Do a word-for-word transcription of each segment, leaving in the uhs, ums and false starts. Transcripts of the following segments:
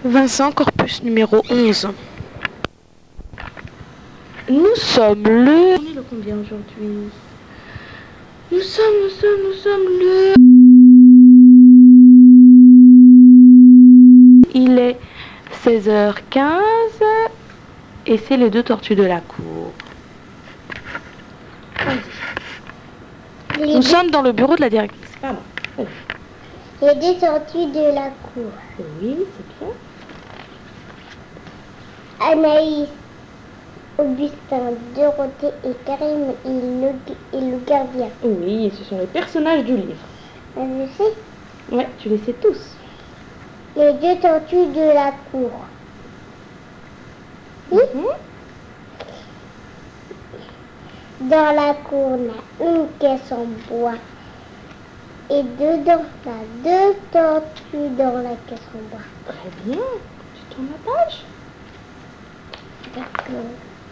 Vincent, corpus numéro onze. Nous sommes le... On est le combien aujourd'hui? Nous sommes, nous sommes, nous sommes le... Il est seize heures quinze et c'est les deux tortues de la cour. Les Nous deux... sommes dans le bureau de la directrice. Pardon. Oui. Les deux tortues de la cour. Oui, c'est bien. Anaïs, Augustin, Dorothée et Karim et le, et le gardien. Oui, ce sont les personnages du livre. Ah, je sais. Ouais, tu les sais tous. Les deux tortues de la cour. Oui. Mm-hmm. Dans la cour, on a une caisse en bois. Et dedans, on a deux tortues dans la caisse en bois. Très bien. Tu tournes la page. D'accord.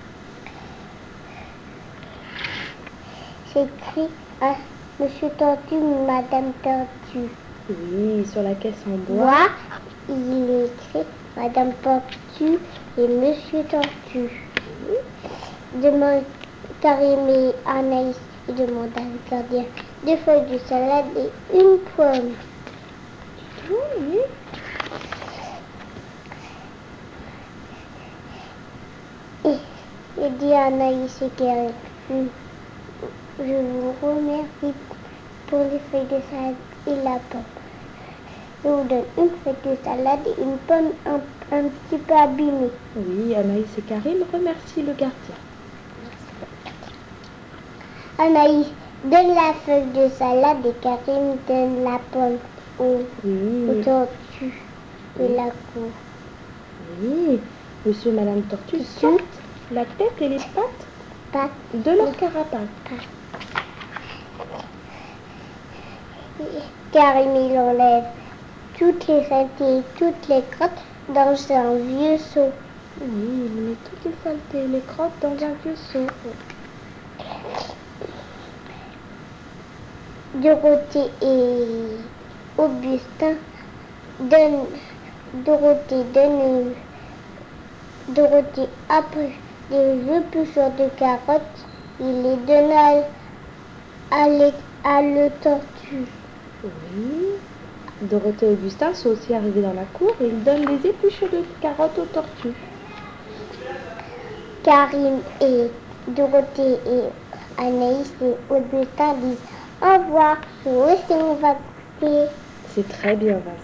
C'est écrit à Monsieur Tortue, Madame Tortue. Oui, sur la caisse en bois. Bois, il est écrit Madame Tortue et Monsieur Tortue. Demande Karim et Anaïs, il demande à le gardien deux feuilles de salade et une pomme. Oui. Et il dit à Anaïs et Karim, je vous remercie pour les feuilles de salade et la pomme. Je vous donne une feuille de salade et une pomme un, un petit peu abîmée. Oui, Anaïs et Karim remercient le gardien. Anaïs donne la feuille de salade et Karim donne la pomme aux, Oui. aux tortues de la cour. Oui, Monsieur et Madame Tortue sortent la tête et les pattes Pas de leur carapace. Karim il enlève toutes les saletés et toutes les crottes dans un vieux seau. Oui, il met toutes les saletés et les crottes dans un vieux seau. Dorothée et Augustin donnent, Dorothée donne, Dorothée après des épluchures de carottes, il les donne à, à, les, à le tortue. Oui, Dorothée et Augustin sont aussi arrivés dans la cour et ils donnent les épluchures de carottes aux tortues. Karim et Dorothée et Anaïs et Augustin disent au revoir, nous aussi on va couper. C'est très bien, Vincent.